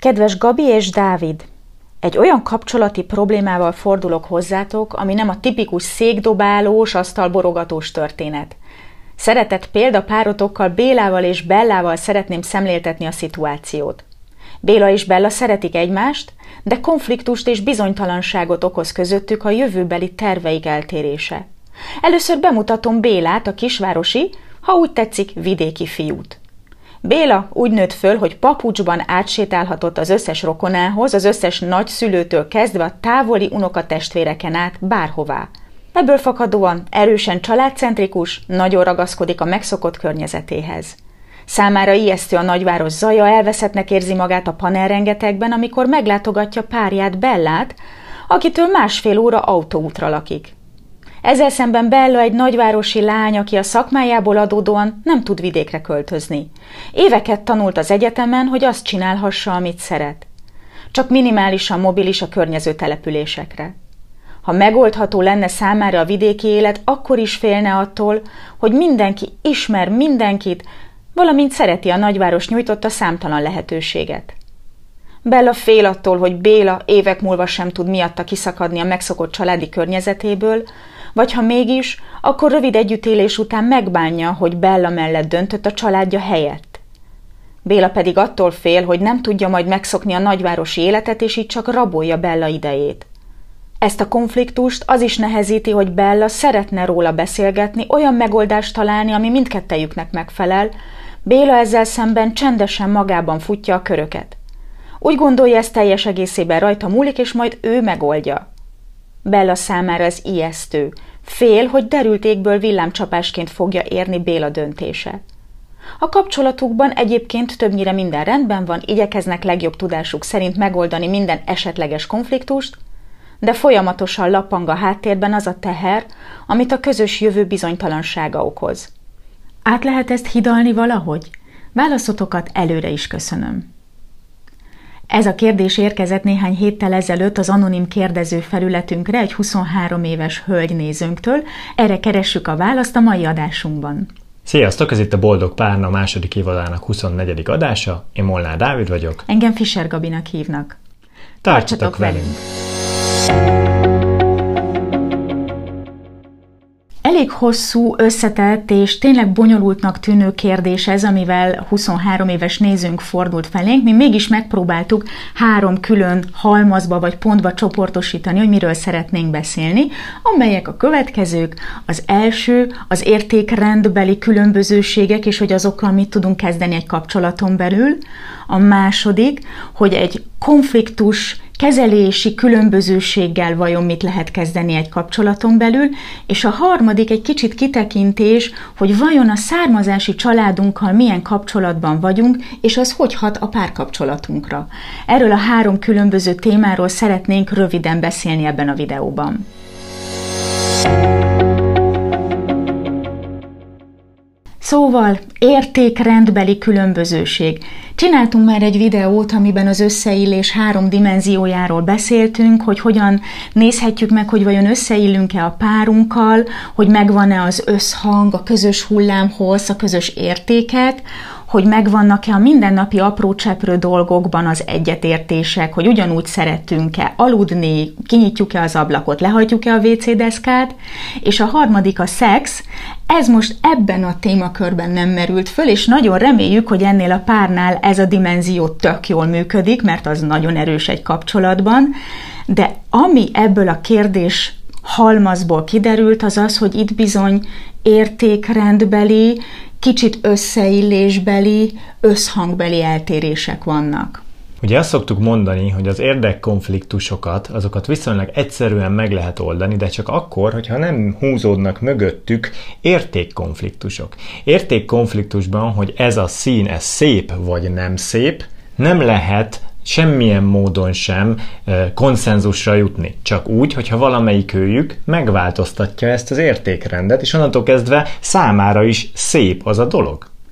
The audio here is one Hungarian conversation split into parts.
Kedves Gabi és Dávid! Egy olyan kapcsolati problémával fordulok hozzátok, ami nem a tipikus székdobálós, asztalborogatós történet. Szeretett példapárotokkal, Bélával és Bellával szeretném szemléltetni a szituációt. Béla és Bella szeretik egymást, de konfliktust és bizonytalanságot okoz közöttük a jövőbeli terveik eltérése. Először bemutatom Bélát, a kisvárosi, ha úgy tetszik, vidéki fiút. Béla úgy nőtt föl, hogy papucsban átsétálhatott az összes rokonához, az összes nagyszülőtől kezdve a távoli unokatestvéreken át bárhová. Ebből fakadóan erősen családcentrikus, nagyon ragaszkodik a megszokott környezetéhez. Számára ijesztő a nagyváros zaja, elveszettnek érzi magát a panelrengetegben, amikor meglátogatja párját, Bellát, akitől 1,5 óra autóútra lakik. Ezzel szemben Bella egy nagyvárosi lány, aki a szakmájából adódóan nem tud vidékre költözni. Éveket tanult az egyetemen, hogy azt csinálhassa, amit szeret. Csak minimálisan mobilis a környező településekre. Ha megoldható lenne számára a vidéki élet, akkor is félne attól, hogy mindenki ismer mindenkit, valamint szereti a nagyváros nyújtotta számtalan lehetőséget. Bella fél attól, hogy Béla évek múlva sem tud miatta kiszakadni a megszokott családi környezetéből, vagy ha mégis, akkor rövid együttélés után megbánja, hogy Bella mellett döntött a családja helyett. Béla pedig attól fél, hogy nem tudja majd megszokni a nagyvárosi életet, és így csak rabolja Bella idejét. Ezt a konfliktust az is nehezíti, hogy Bella szeretne róla beszélgetni, olyan megoldást találni, ami mindkettejüknek megfelel, Béla ezzel szemben csendesen magában futja a köröket. Úgy gondolja, ez teljes egészében rajta múlik, és majd ő megoldja. Bella számára ez ijesztő. Fél, hogy derült égből villámcsapásként fogja érni Béla döntése. A kapcsolatukban egyébként többnyire minden rendben van, igyekeznek legjobb tudásuk szerint megoldani minden esetleges konfliktust, de folyamatosan lappang a háttérben az a teher, amit a közös jövő bizonytalansága okoz. Át lehet ezt hidalni valahogy? Válaszotokat előre is köszönöm. Ez a kérdés érkezett néhány héttel ezelőtt az anonim kérdező felületünkre egy 23 éves hölgynézőnktől, erre keressük a választ a mai adásunkban. Sziasztok, ez itt a Boldog Párna második évadának 24. adása, én Molnár Dávid vagyok. Engem Fischer Gabinak hívnak. Tartsatok velünk! Elég hosszú, összetett és tényleg bonyolultnak tűnő kérdés ez, amivel 23 éves nézőnk fordult felénk. Mi mégis megpróbáltuk 3 külön halmazba vagy pontba csoportosítani, hogy miről szeretnénk beszélni, amelyek a következők. Az első az értékrendbeli különbözőségek, és hogy azokkal mit tudunk kezdeni egy kapcsolaton belül. A második, hogy egy konfliktus kezelési különbözőséggel vajon mit lehet kezdeni egy kapcsolaton belül, és a harmadik egy kicsit kitekintés, hogy vajon a származási családunkkal milyen kapcsolatban vagyunk, és az hogy hat a párkapcsolatunkra. Erről a 3 különböző témáról szeretnénk röviden beszélni ebben a videóban. Szóval értékrendbeli különbözőség. Csináltunk már egy videót, amiben az összeillés 3 dimenziójáról beszéltünk, hogy hogyan nézhetjük meg, hogy vajon összeillünk-e a párunkkal, hogy megvan-e az összhang, a közös hullámhossz, a közös értékek, hogy megvannak-e a mindennapi apró cseprő dolgokban az egyetértések, hogy ugyanúgy szeretünk-e aludni, kinyitjuk-e az ablakot, lehajtjuk-e a WC deszkát, és a harmadik a szex. Ez most ebben a témakörben nem merült föl, és nagyon reméljük, hogy ennél a párnál ez a dimenzió tök jól működik, mert az nagyon erős egy kapcsolatban, de ami ebből a kérdés halmazból kiderült, az az, hogy itt bizony értékrendbeli, kicsit összeillésbeli, összhangbeli eltérések vannak. Ugye azt szoktuk mondani, hogy az érdekkonfliktusokat, azokat viszonylag egyszerűen meg lehet oldani, de csak akkor, hogyha nem húzódnak mögöttük értékkonfliktusok. Értékkonfliktusban, hogy ez a szín, ez szép vagy nem szép, nem lehet semmilyen módon sem konszenzusra jutni. Csak úgy, hogyha valamelyik őjük megváltoztatja ezt az értékrendet, és onnantól kezdve számára is szép az a dolog.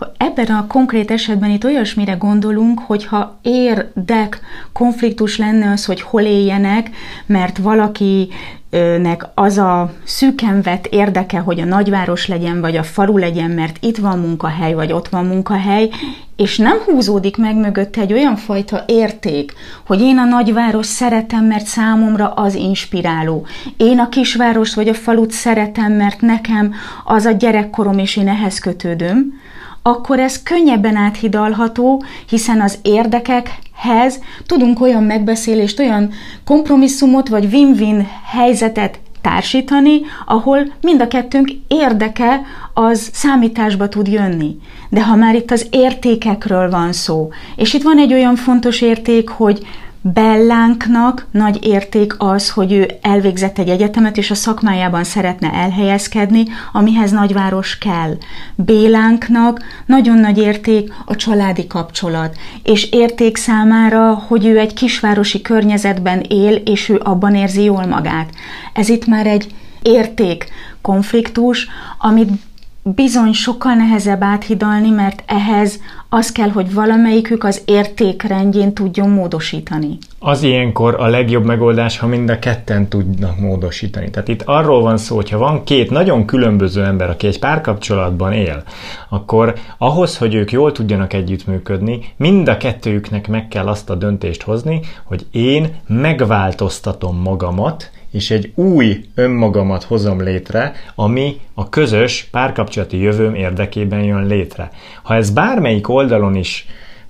Ebben a konkrét esetben itt olyasmire gondolunk, hogyha érdek konfliktus lenne az, hogy hol éljenek, mert valakinek az a szűken vett érdeke, hogy a nagyváros legyen, vagy a falu legyen, mert itt van munkahely, vagy ott van munkahely, és nem húzódik meg mögötte egy olyan fajta érték, hogy én a nagyváros szeretem, mert számomra az inspiráló. Én a kisvárost vagy a falut szeretem, mert nekem az a gyerekkorom, és én ehhez kötődöm, akkor ez könnyebben áthidalható, hiszen az érdekekhez tudunk olyan megbeszélést, olyan kompromisszumot vagy win-win helyzetet társítani, ahol mind a kettőnk érdeke az számításba tud jönni. De ha már itt az értékekről van szó, és itt van egy olyan fontos érték, hogy Bellánknak nagy érték az, hogy ő elvégzett egy egyetemet, és a szakmájában szeretne elhelyezkedni, amihez nagyváros kell. Bélánknak nagyon nagy érték a családi kapcsolat, és érték számára, hogy ő egy kisvárosi környezetben él, és ő abban érzi jól magát. Ez itt már egy értékkonfliktus, amit bizony sokkal nehezebb áthidalni, mert ehhez az kell, hogy valamelyikük az értékrendjén tudjon módosítani. Az ilyenkor a legjobb megoldás, ha mind a ketten tudnak módosítani. Tehát itt arról van szó, hogyha van két nagyon különböző ember, aki egy párkapcsolatban él, akkor ahhoz, hogy ők jól tudjanak együttműködni, mind a kettőjüknek meg kell azt a döntést hozni, hogy én megváltoztatom magamat, és egy új önmagamat hozom létre, ami a közös párkapcsolati jövőm érdekében jön létre. Ha ez bármelyik oldalon is,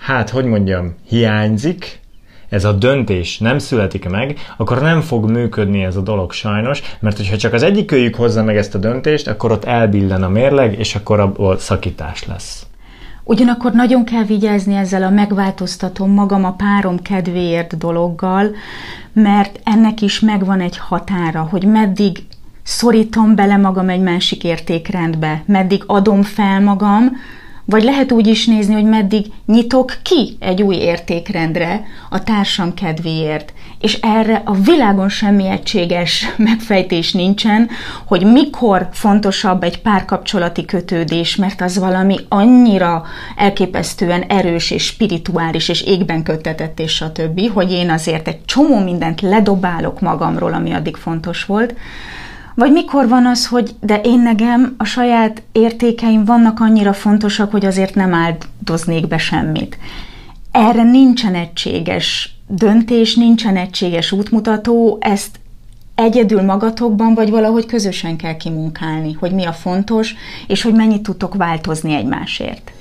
hiányzik, ez a döntés nem születik meg, akkor nem fog működni ez a dolog sajnos, mert hogyha csak az egyikőjük hozza meg ezt a döntést, akkor ott elbillen a mérleg, és akkor abból szakítás lesz. Ugyanakkor nagyon kell vigyázni ezzel a megváltoztatom magam a párom kedvéért dologgal, mert ennek is megvan egy határa, hogy meddig szorítom bele magam egy másik értékrendbe, meddig adom fel magam, vagy lehet úgy is nézni, hogy meddig nyitok ki egy új értékrendre a társam kedvéért. És erre a világon semmi egységes megfejtés nincsen, hogy mikor fontosabb egy párkapcsolati kötődés, mert az valami annyira elképesztően erős és spirituális és égben köttetett és stb., hogy én azért egy csomó mindent ledobálok magamról, ami addig fontos volt. Vagy mikor van az, hogy de én nekem a saját értékeim vannak annyira fontosak, hogy azért nem áldoznék be semmit. Erre nincsen egységes döntés, nincsen egységes útmutató, ezt egyedül magatokban, vagy valahogy közösen kell kimunkálni, hogy mi a fontos, és hogy mennyit tudtok változni egymásért.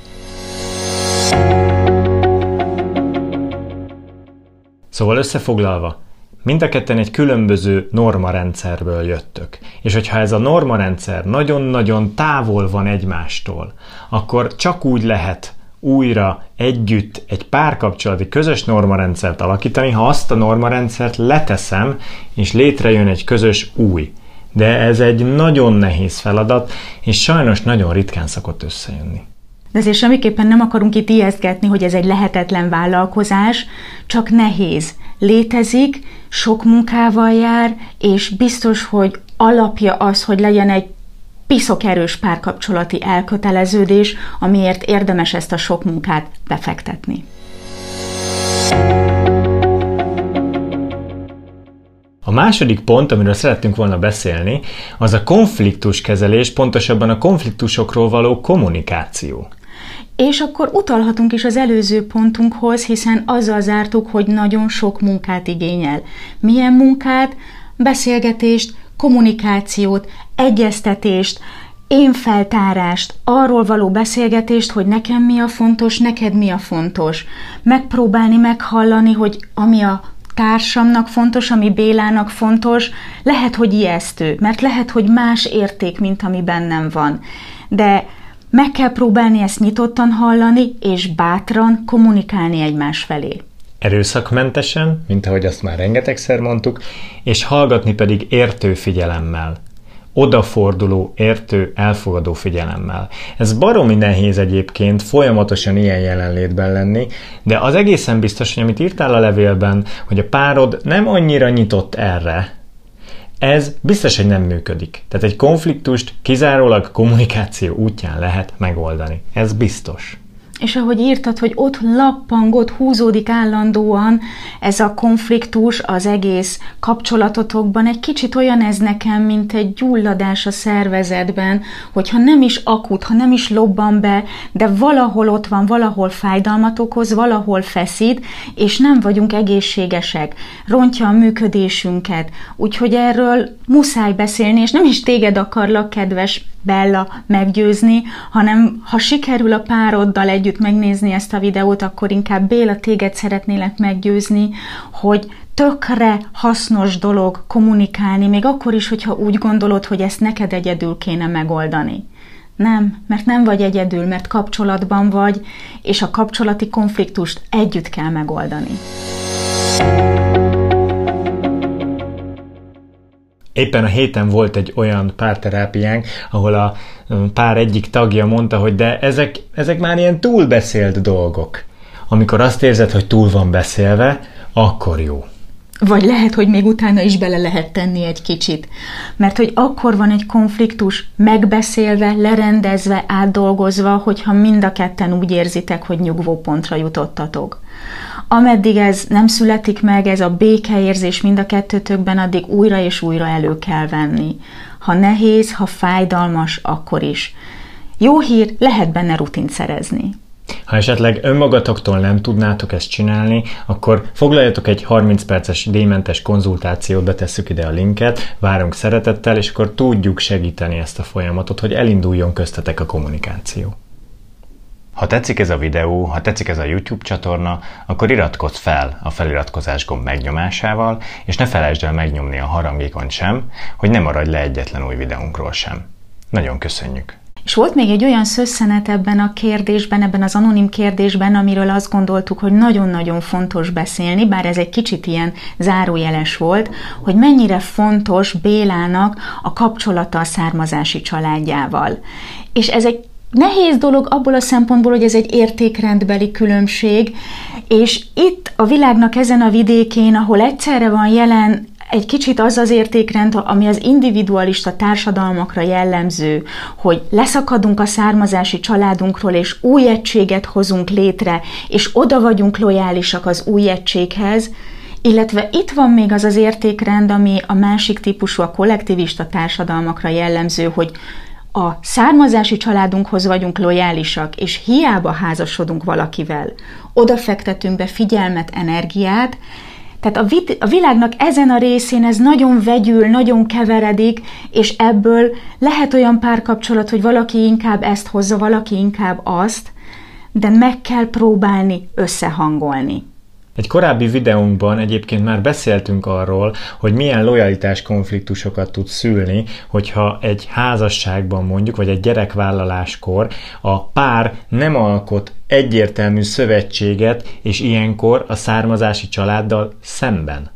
Szóval összefoglalva, mind a ketten egy különböző normarendszerből jöttök. És hogyha ez a normarendszer nagyon-nagyon távol van egymástól, akkor csak úgy lehet újra együtt egy párkapcsolati közös normarendszert alakítani, ha azt a normarendszert leteszem, és létrejön egy közös új. De ez egy nagyon nehéz feladat, és sajnos nagyon ritkán szokott összejönni. De azért semmiképpen nem akarunk itt ijesztgetni, hogy ez egy lehetetlen vállalkozás, csak nehéz. Létezik, sok munkával jár, és biztos, hogy alapja az, hogy legyen egy piszok erős párkapcsolati elköteleződés, amiért érdemes ezt a sok munkát befektetni. A második pont, amiről szerettünk volna beszélni, az a konfliktuskezelés, pontosabban a konfliktusokról való kommunikáció. És akkor utalhatunk is az előző pontunkhoz, hiszen azzal zártuk, hogy nagyon sok munkát igényel. Milyen munkát? Beszélgetést, kommunikációt, egyeztetést, énfeltárást, arról való beszélgetést, hogy nekem mi a fontos, neked mi a fontos. Megpróbálni meghallani, hogy ami a társamnak fontos, ami Bélának fontos, lehet, hogy ijesztő, mert lehet, hogy más érték, mint ami bennem van. De meg kell próbálni ezt nyitottan hallani, és bátran kommunikálni egymás felé. Erőszakmentesen, mint ahogy azt már rengetegszer mondtuk, és hallgatni pedig értő figyelemmel. Odaforduló, értő, elfogadó figyelemmel. Ez baromi nehéz egyébként folyamatosan ilyen jelenlétben lenni, de az egészen biztos, hogy amit írtál a levélben, hogy a párod nem annyira nyitott erre, Ez biztos, hogy nem működik. Tehát egy konfliktust kizárólag kommunikáció útján lehet megoldani. Ez biztos. És ahogy írtad, hogy ott lappang, ott húzódik állandóan ez a konfliktus az egész kapcsolatotokban, egy kicsit olyan ez nekem, mint egy gyulladás a szervezetben, hogyha nem is akut, ha nem is lobban be, de valahol ott van, valahol fájdalmat okoz, valahol feszít, és nem vagyunk egészségesek, rontja a működésünket. Úgyhogy erről muszáj beszélni, és nem is téged akarlak, kedves Bella, meggyőzni, hanem ha sikerül a pároddal együtt megnézni ezt a videót, akkor inkább Béla, téged szeretnélek meggyőzni, hogy tökre hasznos dolog kommunikálni, még akkor is, hogyha úgy gondolod, hogy ezt neked egyedül kéne megoldani. Nem, mert nem vagy egyedül, mert kapcsolatban vagy, és a kapcsolati konfliktust együtt kell megoldani. Éppen a héten volt egy olyan párterápiánk, ahol a pár egyik tagja mondta, hogy de ezek már ilyen túlbeszélt dolgok. Amikor azt érzed, hogy túl van beszélve, akkor jó. Vagy lehet, hogy még utána is bele lehet tenni egy kicsit. Mert hogy akkor van egy konfliktus megbeszélve, lerendezve, átdolgozva, hogyha mind a ketten úgy érzitek, hogy nyugvópontra jutottatok. Ameddig ez nem születik meg, ez a békeérzés mind a kettőtökben, addig újra és újra elő kell venni. Ha nehéz, ha fájdalmas, akkor is. Jó hír, lehet benne rutint szerezni. Ha esetleg önmagatoktól nem tudnátok ezt csinálni, akkor foglaljatok egy 30 perces díjmentes konzultációt, betesszük ide a linket, várunk szeretettel, és akkor tudjuk segíteni ezt a folyamatot, hogy elinduljon köztetek a kommunikáció. Ha tetszik ez a videó, ha tetszik ez a YouTube csatorna, akkor iratkozz fel a feliratkozás gomb megnyomásával, és ne felejtsd el megnyomni a harangikont sem, hogy ne maradj le egyetlen új videónkról sem. Nagyon köszönjük! És volt még egy olyan szösszenet ebben a kérdésben, ebben az anonim kérdésben, amiről azt gondoltuk, hogy nagyon-nagyon fontos beszélni, bár ez egy kicsit ilyen zárójeles volt, hogy mennyire fontos Bélának a kapcsolata a származási családjával. És ez egy nehéz dolog abból a szempontból, hogy ez egy értékrendbeli különbség, és itt a világnak ezen a vidékén, ahol egyszerre van jelen egy kicsit az az értékrend, ami az individualista társadalmakra jellemző, hogy leszakadunk a származási családunkról, és új egységet hozunk létre, és oda vagyunk lojálisak az új egységhez, illetve itt van még az az értékrend, ami a másik típusú, a kollektivista társadalmakra jellemző, hogy a származási családunkhoz vagyunk lojálisak, és hiába házasodunk valakivel, oda fektetünk be figyelmet, energiát. Tehát a világnak ezen a részén ez nagyon vegyül, nagyon keveredik, és ebből lehet olyan párkapcsolat, hogy valaki inkább ezt hozza, valaki inkább azt, de meg kell próbálni összehangolni. Egy korábbi videónkban egyébként már beszéltünk arról, hogy milyen lojalitás konfliktusokat tud szülni, hogyha egy házasságban mondjuk, vagy egy gyerekvállaláskor a pár nem alkot egyértelmű szövetséget, és ilyenkor a származási családdal szemben.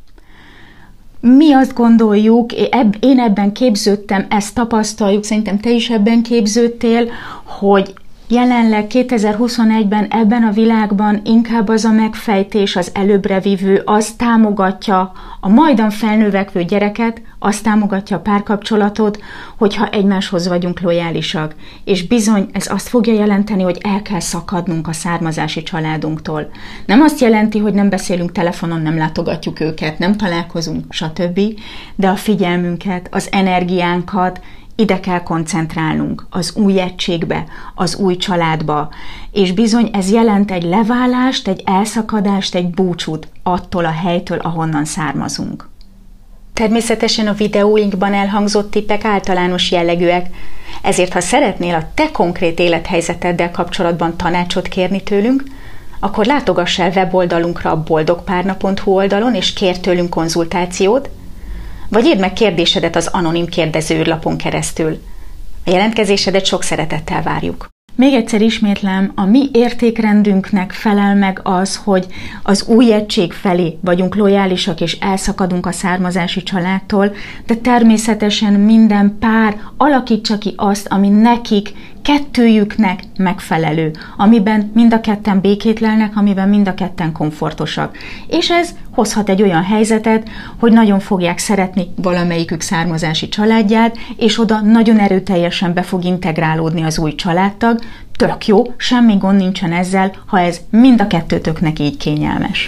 Mi azt gondoljuk, én ebben képződtem, ezt tapasztaljuk, szerintem te is ebben képződtél, hogy jelenleg 2021-ben ebben a világban inkább az a megfejtés, az előbrevívő, az támogatja a majdan felnövekvő gyereket, az támogatja a párkapcsolatot, hogyha egymáshoz vagyunk lojálisak. És bizony ez azt fogja jelenteni, hogy el kell szakadnunk a származási családunktól. Nem azt jelenti, hogy nem beszélünk telefonon, nem látogatjuk őket, nem találkozunk, stb., de a figyelmünket, az energiánkat ide kell koncentrálnunk, az új egységbe, az új családba, és bizony ez jelent egy leválást, egy elszakadást, egy búcsút attól a helytől, ahonnan származunk. Természetesen a videóinkban elhangzott tippek általános jellegűek, ezért ha szeretnél a te konkrét élethelyzeteddel kapcsolatban tanácsot kérni tőlünk, akkor látogass el weboldalunkra a boldogpárna.hu oldalon, és kérj tőlünk konzultációt, vagy írd meg kérdésedet az anonim kérdezőlapon keresztül. A jelentkezésedet sok szeretettel várjuk. Még egyszer ismétlem, a mi értékrendünknek felel meg az, hogy az új egység felé vagyunk lojálisak és elszakadunk a származási családtól, de természetesen minden pár alakítsa ki azt, ami nekik kettőjüknek megfelelő, amiben mind a ketten békét lelnek, amiben mind a ketten komfortosak. És ez hozhat egy olyan helyzetet, hogy nagyon fogják szeretni valamelyikük származási családját, és oda nagyon erőteljesen be fog integrálódni az új családtag. Tök jó, semmi gond nincsen ezzel, ha ez mind a kettőtöknek így kényelmes.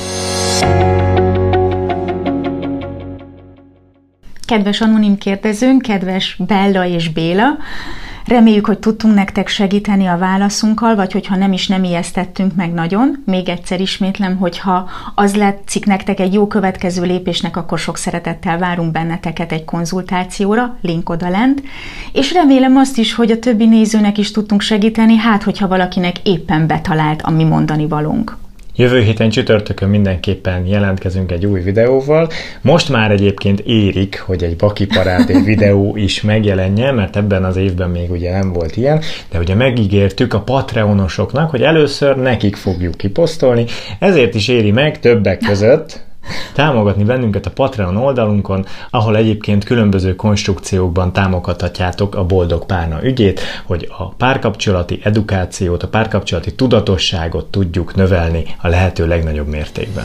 Kedves anonim kérdezőnk, kedves Bella és Béla, reméljük, hogy tudtunk nektek segíteni a válaszunkkal, vagy hogyha nem is nem ijesztettünk meg nagyon. Még egyszer ismétlem, hogyha az látszik nektek egy jó következő lépésnek, akkor sok szeretettel várunk benneteket egy konzultációra, link odalent, és remélem azt is, hogy a többi nézőnek is tudtunk segíteni, hát hogyha valakinek éppen betalált a mi mondani valónk. Jövő héten csütörtökön mindenképpen jelentkezünk egy új videóval. Most már egyébként érik, hogy egy Baki Parádé videó is megjelenjen, mert ebben az évben még ugye nem volt ilyen, de ugye megígértük a Patreonosoknak, hogy először nekik fogjuk kiposztolni, ezért is éri meg többek között támogatni bennünket a Patreon oldalunkon, ahol egyébként különböző konstrukciókban támogathatjátok a boldog párna ügyét, hogy a párkapcsolati edukációt, a párkapcsolati tudatosságot tudjuk növelni a lehető legnagyobb mértékben.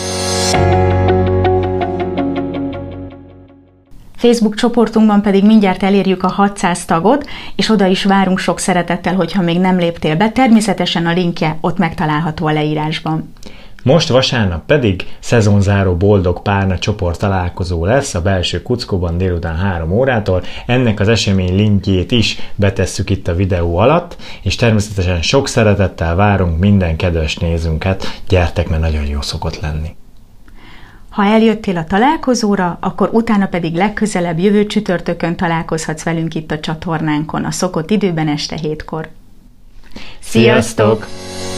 Facebook csoportunkban pedig mindjárt elérjük a 600 tagot, és oda is várunk sok szeretettel, hogyha még nem léptél be. Természetesen a linkje ott megtalálható a leírásban. Most vasárnap pedig szezonzáró boldog párna csoport találkozó lesz a Belső Kuckóban délután 3 órától. Ennek az esemény linkjét is betesszük itt a videó alatt, és természetesen sok szeretettel várunk minden kedves nézőnket. Gyertek, mert nagyon jó szokott lenni. Ha eljöttél a találkozóra, akkor utána pedig legközelebb jövő csütörtökön találkozhatsz velünk itt a csatornánkon, a szokott időben este 7-kor. Sziasztok!